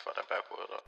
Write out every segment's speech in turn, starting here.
Fuck that backwood up.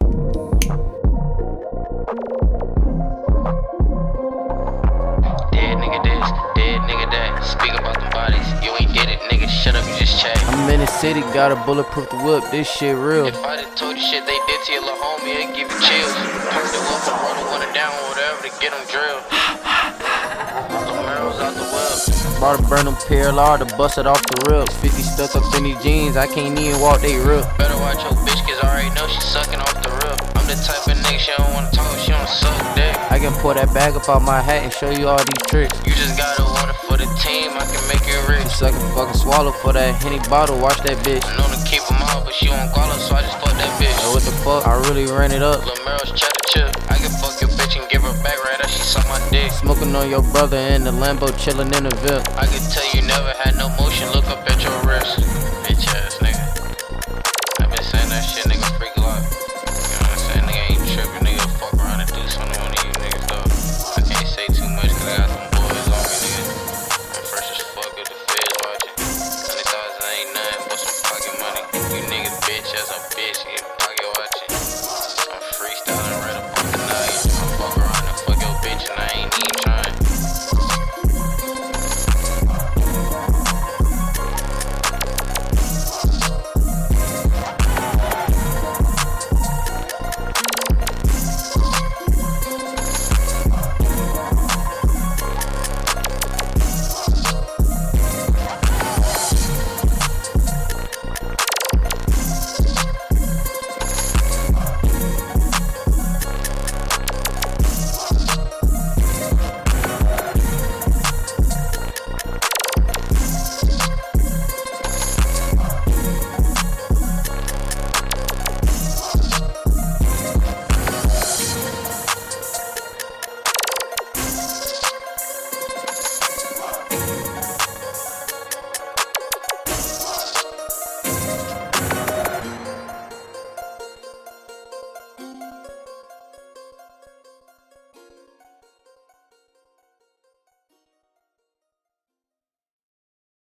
Dead nigga this, dead nigga that. Speak about them bodies, you ain't get it, nigga. Shut up, you just chat. I'm in the city, got a bulletproof the whip, this shit real. If I done told you shit they did to your little homie, it'd give you chills. The wolf will run the winner down, whatever, to get them drilled. The marrows out the web. Brought a burn them PLR to bust it off the rip. 50 stuck up in these jeans, I can't even walk, they rip. Better watch your bitch, cause I already know she sucking off the rip. I'm the type of nigga she don't wanna talk, she don't suck dick. I can pull that bag up out my hat and show you all these tricks. You just gotta want it for the team, I can make you rich. She suckin' fucking swallow for that Henny bottle, watch that bitch. I know to keep them out, but she won't call her, so I just fuck that bitch. Hey, what the fuck, I really ran it up. Lil' Meryl's cheddar chip. I can fuck your bitch and give her back right after she suck my dick. Smoking on your brother in the Lambo, chillin' in the VIP. I can tell you never had no motion, look up at your wrist. Bitch ass nigga.